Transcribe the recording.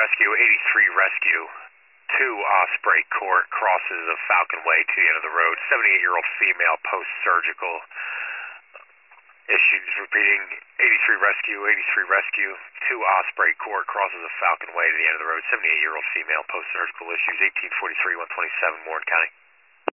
Rescue, 83 Rescue. 2 Osprey Court crosses of Falcon Way to the end of the road. 78-year-old female post-surgical. Issues repeating, 83 Rescue, 83 Rescue. 2 Osprey Court crosses of Falcon Way to the end of the road. 78-year-old female post-surgical. Issues 1843, 127 Warren County.